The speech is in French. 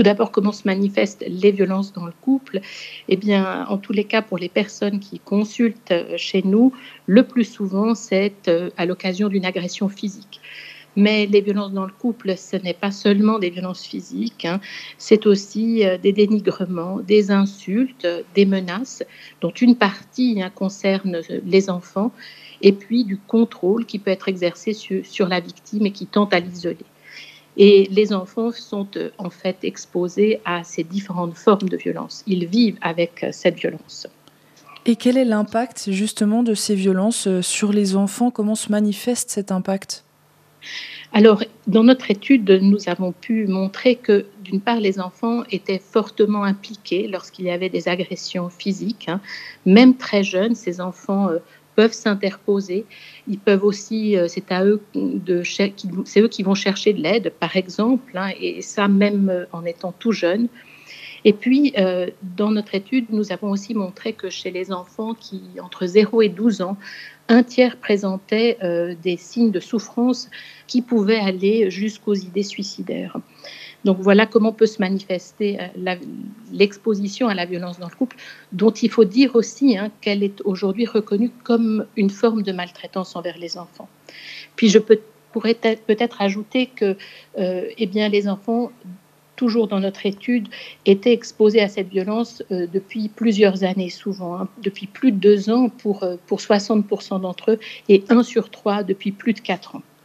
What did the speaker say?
Tout d'abord, comment se manifestent les violences dans le couple? Eh bien, en tous les cas, pour les personnes qui consultent chez nous, le plus souvent, c'est à l'occasion d'une agression physique. Mais les violences dans le couple, ce n'est pas seulement des violences physiques, hein, c'est aussi des dénigrements, des insultes, des menaces, dont une partie concerne les enfants, et puis du contrôle qui peut être exercé sur la victime et qui tente à l'isoler. Et les enfants sont en fait exposés à ces différentes formes de violence. Ils vivent avec cette violence. Et quel est l'impact justement de ces violences, sur les enfants? Comment se manifeste cet impact? Alors, dans notre étude, nous avons pu montrer que, d'une part, les enfants étaient fortement impliqués lorsqu'il y avait des agressions physiques, hein. Même très jeunes, ces enfants peuvent s'interposer. Ils peuvent aussi, c'est à eux c'est eux qui vont chercher de l'aide, par exemple, hein, et ça même en étant tout jeunes. Et puis, dans notre étude, nous avons aussi montré que chez les enfants qui entre 0 et 12 ans, un tiers présentait des signes de souffrance qui pouvaient aller jusqu'aux idées suicidaires. Donc voilà comment peut se manifester l'exposition à la violence dans le couple, dont il faut dire aussi qu'elle est aujourd'hui reconnue comme une forme de maltraitance envers les enfants. Puis pourrais peut-être ajouter que eh bien, les enfants toujours dans notre étude, étaient exposés à cette violence depuis plusieurs années, souvent, hein, depuis plus de 2 ans pour 60% d'entre eux, et 1 sur 3 depuis plus de 4 ans.